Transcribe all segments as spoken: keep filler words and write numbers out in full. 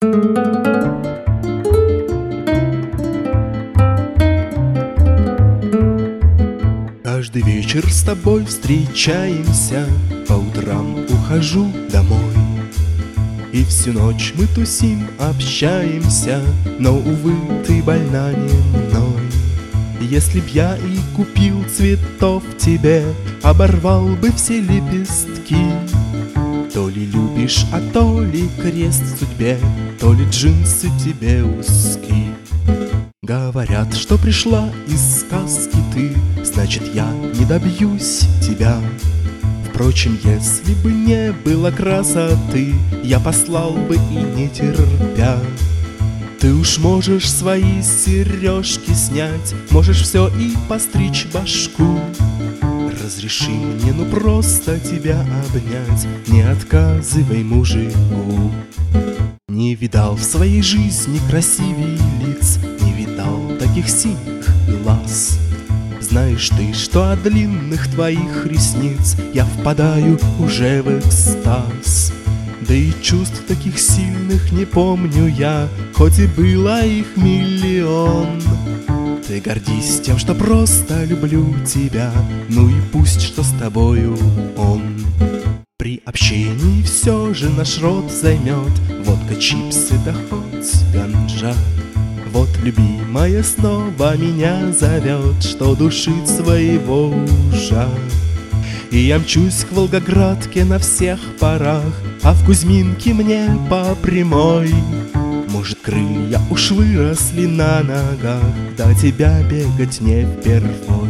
Каждый вечер с тобой встречаемся, по утрам ухожу домой. И всю ночь мы тусим, общаемся, но, увы, ты больна не мной. Если б я и купил цветов тебе, оборвал бы все лепестки. То ли любишь, а то ли крест в судьбе, то ли джинсы тебе узки. Говорят, что пришла из сказки ты, значит, я не добьюсь тебя. Впрочем, если бы не было красоты, я послал бы и не терпя. Ты уж можешь свои сережки снять, можешь все и постричь башку. Разреши мне, ну просто тебя обнять, не отказывай мужику. Не видал в своей жизни красивей лиц, не видал таких синих глаз. Знаешь ты, что от длинных твоих ресниц я впадаю уже в экстаз. Да и чувств таких сильных не помню я, хоть и было их миллион. Ты гордись тем, что просто люблю тебя, ну и пусть что с тобою он. При общении все же наш рот займет водка, чипсы да хоть ганджа. Вот любимая снова меня зовет, что душит своего ужа. И я мчусь к Волгоградке на всех парах, а в Кузьминке мне по прямой. Может, крылья уж выросли на ногах, до тебя бегать не впервой.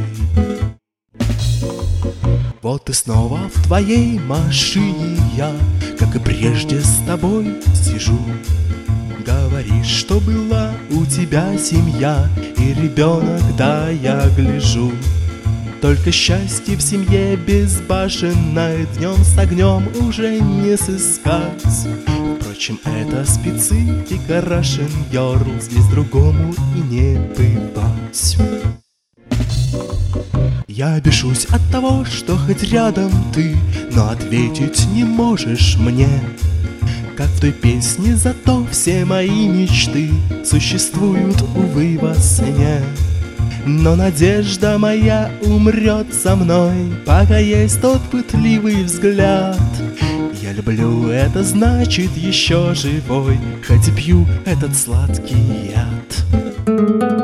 Вот и снова в твоей машине я, как и прежде, с тобой сижу. Говоришь, что была у тебя семья и ребенок, да, я гляжу. Только счастье в семье безбашенной днем с огнем уже не сыскать. Впрочем, это специфика Russian Girl, здесь другому и не бывать. Я бешусь от того, что хоть рядом ты, но ответить не можешь мне. Как в той песне, зато все мои мечты существуют, увы, во сне. Но надежда моя умрет со мной, пока есть тот пытливый взгляд. Я люблю, это значит еще живой, хоть и пью этот сладкий яд.